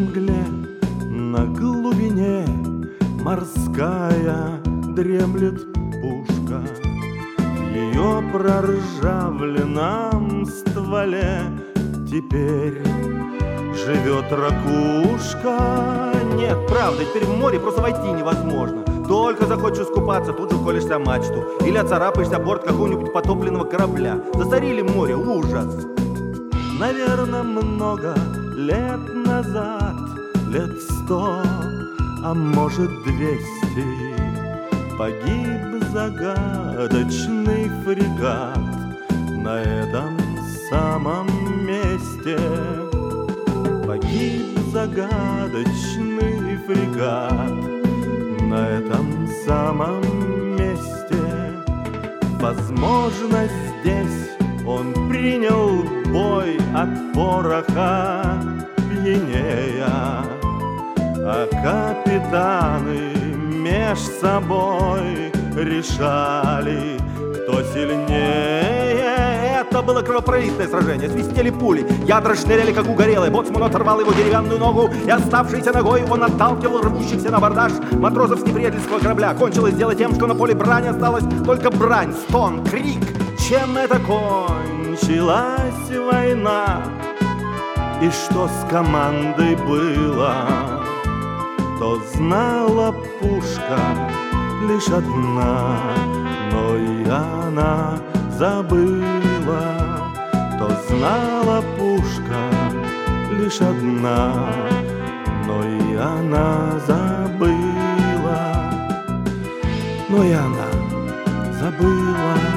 мгле на глубине морская дремлет пушка. В ее проржавленном стволе теперь живет ракушка. Нет, правда, теперь в море просто войти невозможно. Только захочешь искупаться, тут же колешься в мачту или оцарапаешься борт какого-нибудь потопленного корабля. Засорили море, ужас. Наверное, много лет назад, лет 100, а может 200, погиб загадочный фрегат на этом самом месте. Погиб загадочный фрегат на этом самом месте. Возможно, здесь он принял бой от пороха пьянея, а капитаны меж собой решали, кто сильнее. Это было кровопролитное сражение, свистели пули, ядра шныряли, как угорелые. Боцман оторвал его деревянную ногу, и оставшейся ногой он отталкивал рвущихся на абордаж матросов с неприятельского корабля. Кончилось дело тем, что на поле брани осталась только брань, стон, крик. Чем это кончилась война? И что с командой было? То знала пушка лишь одна, но и она забыла. То знала пушка лишь одна, но и она забыла. Но и она забыла.